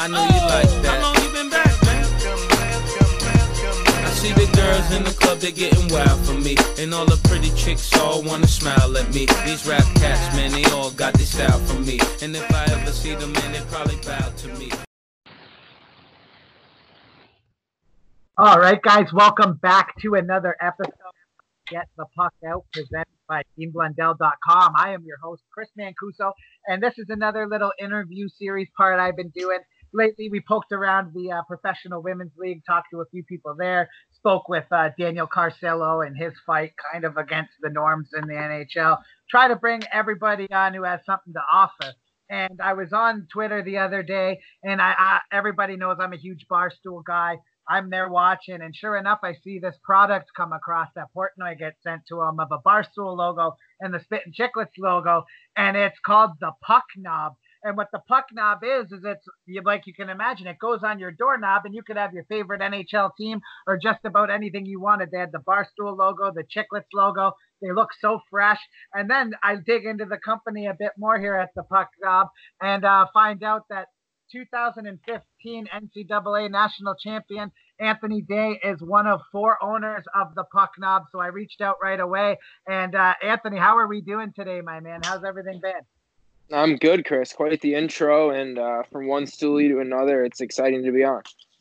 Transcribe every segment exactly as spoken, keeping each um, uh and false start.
I know you like that. How long you been back, man? I see the girls in the club, they getting wild for me. And all the pretty chicks all wanna smile at me. These rap cats, man, they all got this style for me. And if I ever see them, man, they probably bow to me. All right, guys, welcome back to another episode of Get the Puck Out, presented by Team Glendale dot com. I am your host, Chris Mancuso, and this is another little interview series part I've been doing. Lately, we poked around the uh, Professional Women's League, talked to a few people there, spoke with uh, Daniel Carcillo and his fight kind of against the norms in the N H L. Try to bring everybody on who has something to offer. And I was on Twitter the other day, and I, I everybody knows I'm a huge Barstool guy. I'm there watching, and sure enough, I see this product come across that Portnoy gets sent to him of a Barstool logo and the Spittin' Chicklets logo, and it's called the Puck Knob. And what the Puck Knob is, is it's like you can imagine, it goes on your doorknob, and you could have your favorite N H L team or just about anything you wanted. They had the Barstool logo, the Chicklets logo. They look so fresh. And then I dig into the company a bit more here at the Puck Knob and uh, find out that two thousand fifteen N C double A national champion Anthony Day is one of four owners of the Puck Knob. So I reached out right away. And uh, Anthony, how are we doing today, my man? How's everything been? I'm good, Chris. Quite the intro, and uh, from one stoolie to another, it's exciting to be on.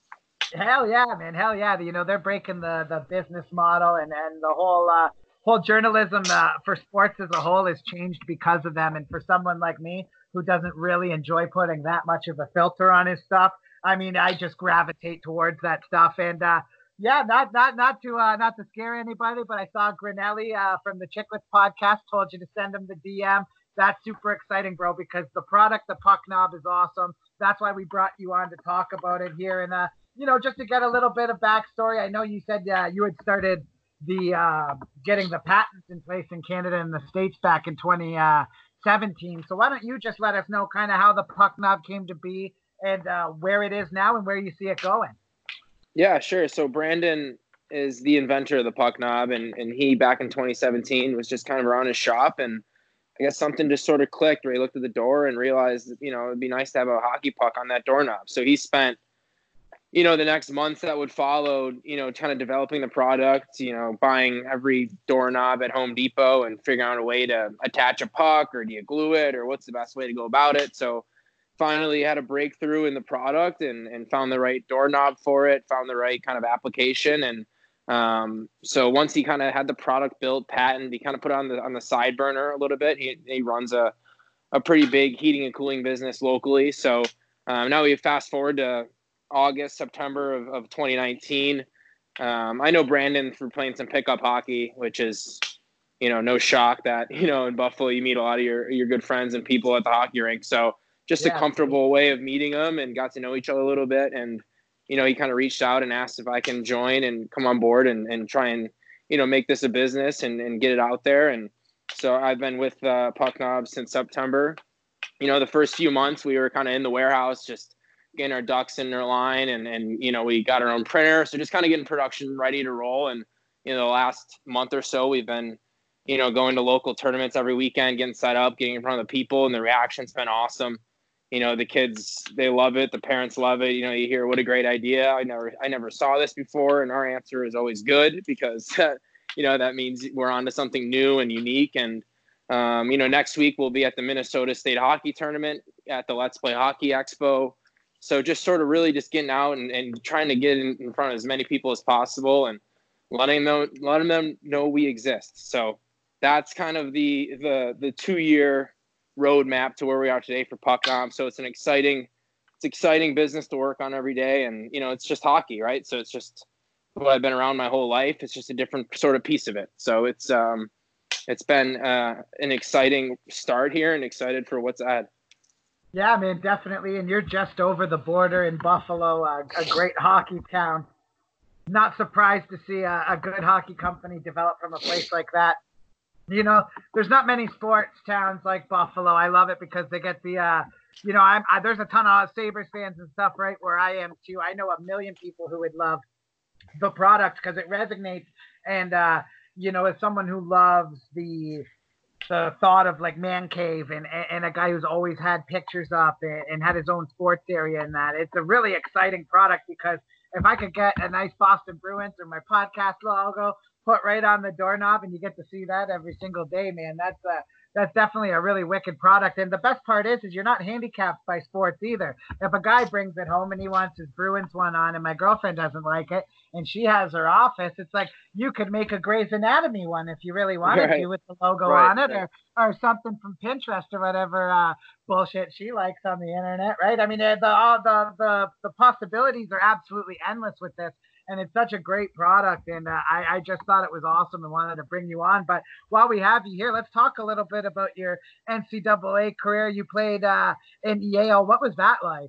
Hell yeah, man! Hell yeah! You know, they're breaking the the business model, and and the whole uh, whole journalism uh, for sports as a whole has changed because of them. And for someone like me, who doesn't really enjoy putting that much of a filter on his stuff, I mean, I just gravitate towards that stuff. And uh, yeah, not not not to uh, not to scare anybody, but I saw Grinelli uh, from the Chicklets podcast told you to send him the D M. That's super exciting, bro, because the product, the Puck Knob, is awesome. That's why we brought you on to talk about it here. And uh, you know, just to get a little bit of backstory, I know you said uh, you had started the uh, getting the patents in place in Canada and the States back in twenty seventeen. So why don't you just let us know kind of how the Puck Knob came to be and uh, where it is now and where you see it going? Yeah, sure. So Brandon is the inventor of the Puck Knob, and, and he, back in twenty seventeen, was just kind of around his shop, and I guess something just sort of clicked where he looked at the door and realized, you know, it'd be nice to have a hockey puck on that doorknob. So he spent, you know, the next months that would follow, you know, kind of developing the product, you know, buying every doorknob at Home Depot and figuring out a way to attach a puck, or do you glue it, or what's the best way to go about it. So finally had a breakthrough in the product and, and found the right doorknob for it, found the right kind of application. And um, so once he kind of had the product built, patent, he kind of put it on the, on the side burner a little bit. He, he runs a, a pretty big heating and cooling business locally. So um, now we fast forward to August, September of, of twenty nineteen. Um, I know Brandon through playing some pickup hockey, which is, you know, no shock that, you know, in Buffalo, you meet a lot of your, your good friends and people at the hockey rink. So just yeah, a comfortable way of meeting them, and got to know each other a little bit. And, you know, he kind of reached out and asked if I can join and come on board and, and try and, you know, make this a business and, and get it out there. And so I've been with uh, Puck Knob since September. You know, the first few months we were kind of in the warehouse, just getting our ducks in their line, and, and, you know, we got our own printer. So just kind of getting production ready to roll. And, you know, the last month or so we've been, you know, going to local tournaments every weekend, getting set up, getting in front of the people, and the reaction's been awesome. You know, the kids, they love it. The parents love it. You know, you hear, what a great idea. I never, I never saw this before. And our answer is always good, because, you know, that means we're on to something new and unique. And, um, you know, next week we'll be at the Minnesota State Hockey Tournament at the Let's Play Hockey Expo. So just sort of really just getting out and, and trying to get in, in front of as many people as possible and letting them, letting them know we exist. So that's kind of the, the, the two year roadmap to where we are today for Puck Knob. So it's an exciting, it's exciting business to work on every day. And, you know, it's just hockey, right? So it's just what I've been around my whole life. It's just a different sort of piece of it. So it's, um, it's been uh, an exciting start here, and excited for what's ahead. Yeah, man, definitely. And you're just over the border in Buffalo, uh, a great hockey town. Not surprised to see a, a good hockey company develop from a place like that. You know, there's not many sports towns like Buffalo. I love it because they get the, uh, you know, I'm, I, there's a ton of Sabres fans and stuff right where I am too. I know a million people who would love the product because it resonates. And, uh, you know, as someone who loves the the thought of like man cave and and a guy who's always had pictures up and, and had his own sports area and that. It's a really exciting product because if I could get a nice Boston Bruins or my podcast logo put right on the doorknob and you get to see that every single day, man, that's a that's definitely a really wicked product. And the best part is, is you're not handicapped by sports either. If a guy brings it home and he wants his Bruins one on and my girlfriend doesn't like it and she has her office, it's like you could make a Grey's Anatomy one if you really wanted right. to with the logo right, on it right. or, or something from Pinterest or whatever uh, bullshit she likes on the internet, right? I mean, the, all the, the, the possibilities are absolutely endless with this. And it's such a great product, and uh, I, I just thought it was awesome and wanted to bring you on. But while we have you here, let's talk a little bit about your N C double A career. You played uh, in Yale. What was that like?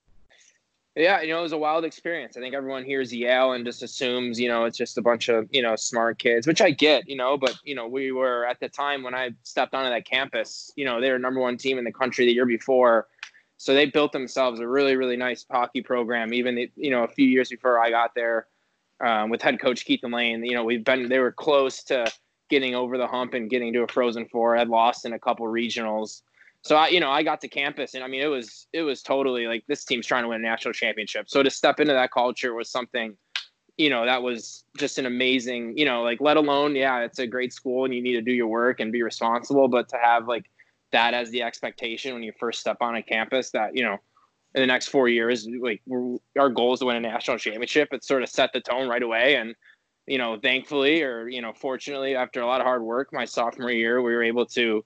Yeah, you know, it was a wild experience. I think everyone hears Yale and just assumes, you know, it's just a bunch of, you know, smart kids, which I get, you know, but, you know, we were at the time when I stepped onto that campus, you know, they were number one team in the country the year before. So they built themselves a really, really nice hockey program. Even, you know, a few years before I got there um, with head coach Keith Lane, you know, we've been, they were close to getting over the hump and getting to a Frozen Four. I'd lost in a couple regionals. So, I, you know, I got to campus and I mean, it was, it was totally like this team's trying to win a national championship. So to step into that culture was something, you know, that was just an amazing, you know, like let alone, yeah, it's a great school and you need to do your work and be responsible, but to have like, that as the expectation when you first step on a campus that, you know, in the next four years, like we're, our goal is to win a national championship. It sort of set the tone right away. And, you know, thankfully, or, you know, fortunately, after a lot of hard work, my sophomore year, we were able to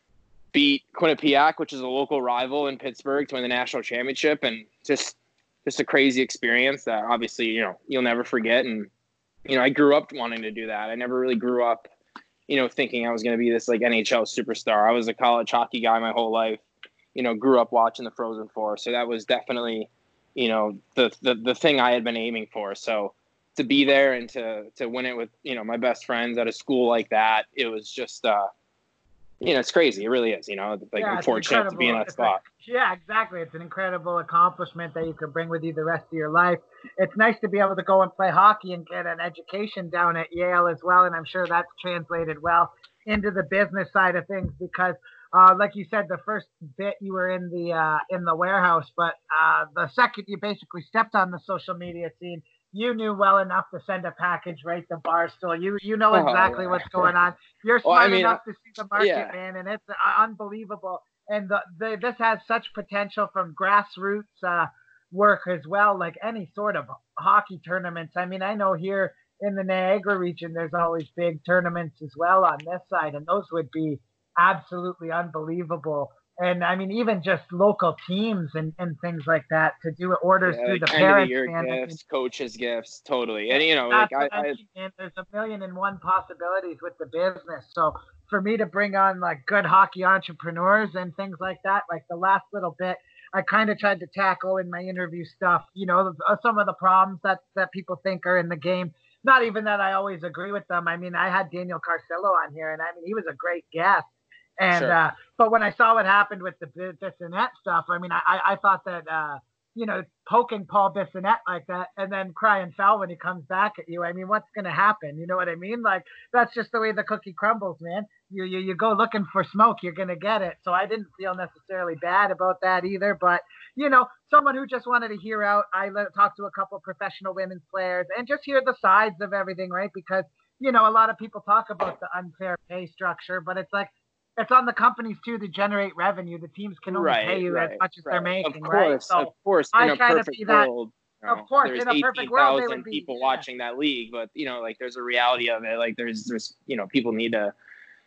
beat Quinnipiac, which is a local rival in Pittsburgh, to win the national championship. And just, just a crazy experience that obviously, you know, you'll never forget. And, you know, I grew up wanting to do that. I never really grew up, you know, thinking I was going to be this like N H L superstar. I was a college hockey guy my whole life, you know, grew up watching the Frozen Four. So that was definitely, you know, the, the, the thing I had been aiming for. So to be there and to, to win it with, you know, my best friends at a school like that, it was just, uh, you know, it's crazy. It really is, you know, like yeah, I'm fortunate to be in that it's spot. A, yeah, exactly. It's an incredible accomplishment that you can bring with you the rest of your life. It's nice to be able to go and play hockey and get an education down at Yale as well. And I'm sure that's translated well into the business side of things because, uh, like you said, the first bit you were in the, uh, in the warehouse, but uh, the second you basically stepped on the social media scene, you knew well enough to send a package right to Barstool. You you know exactly oh, yeah. what's going on. You're smart well, I mean, enough to see the market, yeah. man, and it's uh, unbelievable. And the, the, this has such potential from grassroots uh, work as well, like any sort of hockey tournaments. I mean, I know here in the Niagara region, there's always big tournaments as well on this side, and those would be absolutely unbelievable. And I mean, even just local teams and, and things like that to do orders yeah, through like the parents. End of the year gifts, coaches' gifts, totally. And you know, like I, I, I there's a million and one possibilities with the business. So for me to bring on like good hockey entrepreneurs and things like that, like the last little bit, I kind of tried to tackle in my interview stuff. You know, some of the problems that that people think are in the game. Not even that I always agree with them. I mean, I had Daniel Carcillo on here, and I mean, he was a great guest. And, sure. uh, but when I saw what happened with the Bissonnette stuff, I mean, I, I thought that, uh, you know, poking Paul Bissonnette like that and then crying foul when he comes back at you. I mean, what's going to happen? You know what I mean? Like, that's just the way the cookie crumbles, man. You, you, you go looking for smoke, you're going to get it. So I didn't feel necessarily bad about that either. But, you know, someone who just wanted to hear out, I let, talked to a couple of professional women's players and just hear the sides of everything, right? Because, you know, a lot of people talk about the unfair pay structure, but it's like, it's on the companies too to generate revenue. The teams can only right, pay you right, as much as right. they're making, of course, right? So of course, in I a perfect world, that, you know, of course, there's in a perfect world, they would be people yeah. watching that league, but you know, like there's a reality of it. Like there's, there's, you know, people need to.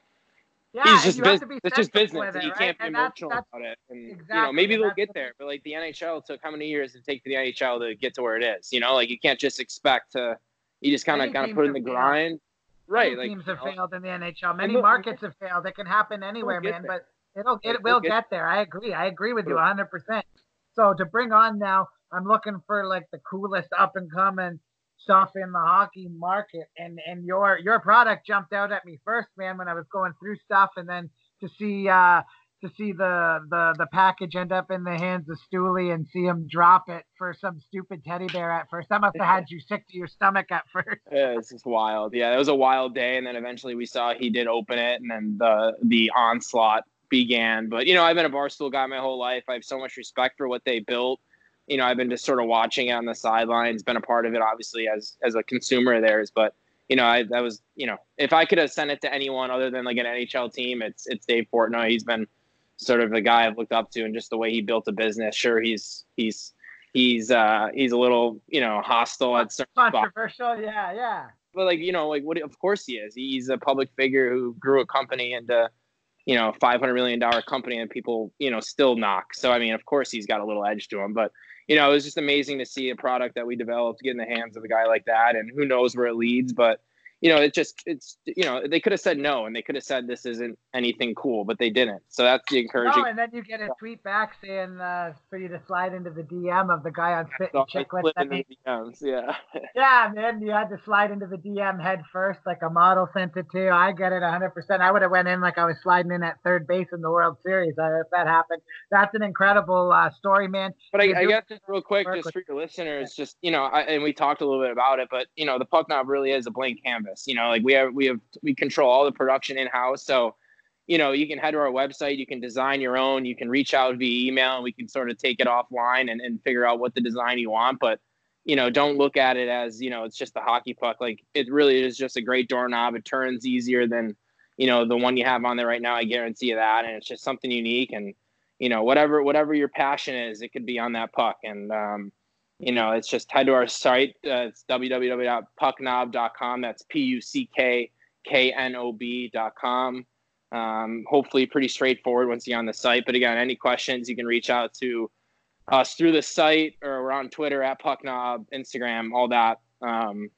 Yeah, it's just, you bus- have to be it's just business. it, and you right? can't be and emotional that's, that's, about it. And exactly, you know, maybe they'll get the, there, but like the N H L took how many years to take to the N H L to get to where it is? You know, like you can't just expect to. You just kind of, kind of put in the grind. Failed. Right, Many like teams have you know, failed in the N H L. Many markets have failed. It can happen anywhere, man. There. But it'll it, it will get, get there. I agree. I agree with you one hundred percent. So to bring on now, I'm looking for like the coolest up and coming stuff in the hockey market, and and your your product jumped out at me first, man, when I was going through stuff, and then to see uh to see the, the, the package end up in the hands of Stooley and see him drop it for some stupid teddy bear at first. That must have had you sick to your stomach at first. Yeah, it's just wild. Yeah, it was a wild day, and then eventually we saw he did open it, and then the the onslaught began. But, you know, I've been a Barstool guy my whole life. I have so much respect for what they built. You know, I've been just sort of watching it on the sidelines, been a part of it, obviously, as as a consumer of theirs. But, you know, I that was, you know, if I could have sent it to anyone other than like an N H L team, it's it's Dave Portnoy. He's been sort of the guy I've looked up to, and just the way he built a business. Sure, he's he's he's uh he's a little, you know, hostile at certain controversial spots. yeah yeah but like, you know, like what of course he is. He's a public figure who grew a company into, you know, five hundred million dollars company, and people, you know, still knock. So I mean, of course he's got a little edge to him. But, you know, it was just amazing to see a product that we developed get in the hands of a guy like that, and who knows where it leads. But, you know, it just, it's, you know, they could have said no, and they could have said this isn't anything cool, but they didn't. So that's the encouraging. No, and then you get a tweet back saying uh, for you to slide into the D M of the guy on Fit and Chicklets. That D Ms, yeah. Yeah, man, you had to slide into the D M head first, like a model sent it to you. I get it one hundred percent. I would have went in like I was sliding in at third base in the World Series uh, if that happened. That's an incredible uh, story, man. But I, I guess just real quick, just for your listeners, just, you know, I, and we talked a little bit about it, but, you know, the Puck Knob really is a blank canvas. You know, like we have, we have, we control all the production in house. So, you know, you can head to our website, you can design your own, you can reach out via email, and we can sort of take it offline and, and figure out what the design you want. But, you know, don't look at it as, you know, it's just a hockey puck. Like, it really is just a great doorknob. It turns easier than, you know, the one you have on there right now. I guarantee you that. And it's just something unique. And, you know, whatever, whatever your passion is, it could be on that puck. And, um, you know, it's just head to our site. Uh, it's w w w dot puck knob dot com. That's P U C K K N O B dot com. Um, hopefully pretty straightforward once you're on the site. But again, any questions, you can reach out to us through the site, or we're on Twitter at PuckNob, Instagram, all that. Um,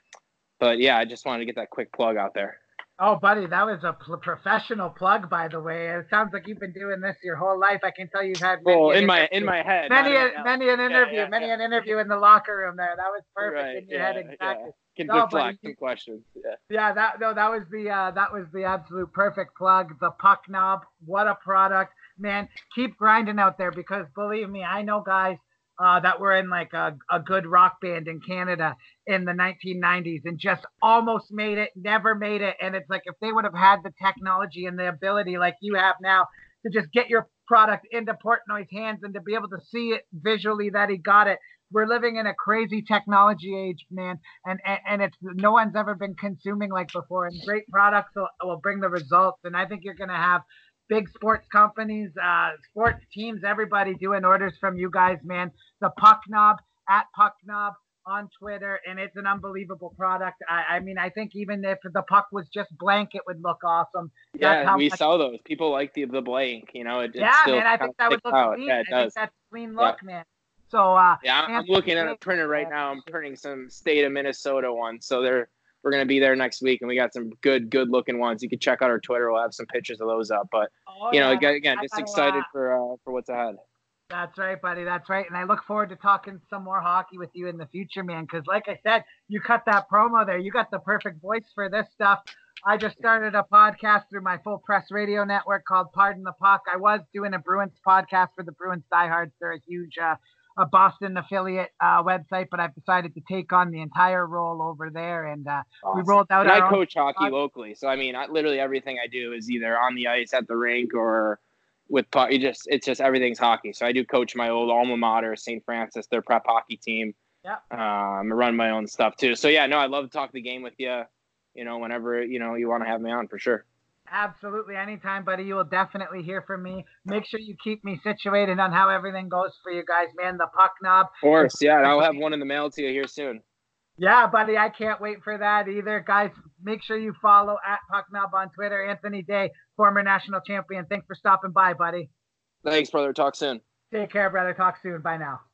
but yeah, I just wanted to get that quick plug out there. Oh, buddy, that was a pl- professional plug, by the way. It sounds like you've been doing this your whole life. I can tell you've had many well, in an my interview. in my head, many a, many an interview, yeah, yeah, many yeah. an interview in the locker room there. That was perfect right, in your yeah, head, exactly. Yeah. Can no, deflect some questions. Yeah. Yeah, that no, that was the uh, that was the absolute perfect plug. The Puck Knob, what a product, man! Keep grinding out there, because believe me, I know guys uh, that were in like a, a good rock band in Canada in the nineteen nineties and just almost made it, never made it. And it's like, if they would have had the technology and the ability like you have now to just get your product into Portnoy's hands and to be able to see it visually that he got it. We're living in a crazy technology age, man, and, and and it's no one's ever been consuming like before. And great products will, will bring the results. And I think you're going to have big sports companies, uh, sports teams, everybody doing orders from you guys, man. The Puck Knob, at Puck Knob on Twitter, and it's an unbelievable product. I, I mean, I think even if the puck was just blank, it would look awesome. That's yeah, we much- sell those. People like the the blank, you know. It, yeah, still man, I think that would look out. clean. Yeah, it I does. think that's a clean look, yeah. man. So uh, yeah, I'm, I'm looking at a printer right now. I'm printing some state of Minnesota ones, so they're we're gonna be there next week, and we got some good, good looking ones. You can check out our Twitter. We'll have some pictures of those up. But oh, you know, yeah. again, just excited uh, for uh, for what's ahead. That's right, buddy. That's right. And I look forward to talking some more hockey with you in the future, man. Because like I said, you cut that promo there. You got the perfect voice for this stuff. I just started a podcast through my Full Press Radio network called Pardon the Puck. I was doing a Bruins podcast for the Bruins Diehards. They're a huge uh, a Boston affiliate uh, website, but I've decided to take on the entire role over there. And uh, awesome. we rolled out and our I coach own hockey podcast. locally. So, I mean, I, literally everything I do is either on the ice, at the rink, or with puck. You just, it's just everything's hockey. So I do coach my old alma mater, Saint Francis, their prep hockey team. Yeah. Um, I run my own stuff too. So, yeah, no, I'd love to talk the game with you, you know, whenever, you know, you want to have me on, for sure. Absolutely. Anytime, buddy. You will definitely hear from me. Make sure you keep me situated on how everything goes for you guys, man. The Puck Knob. Of course. Yeah. I'll have one in the mail to you here soon. Yeah, buddy. I can't wait for that either. Guys, make sure you follow at Puck Knob on Twitter. Anthony Day, former national champion. Thanks for stopping by, buddy. Thanks, brother. Talk soon. Take care, brother. Talk soon. Bye now.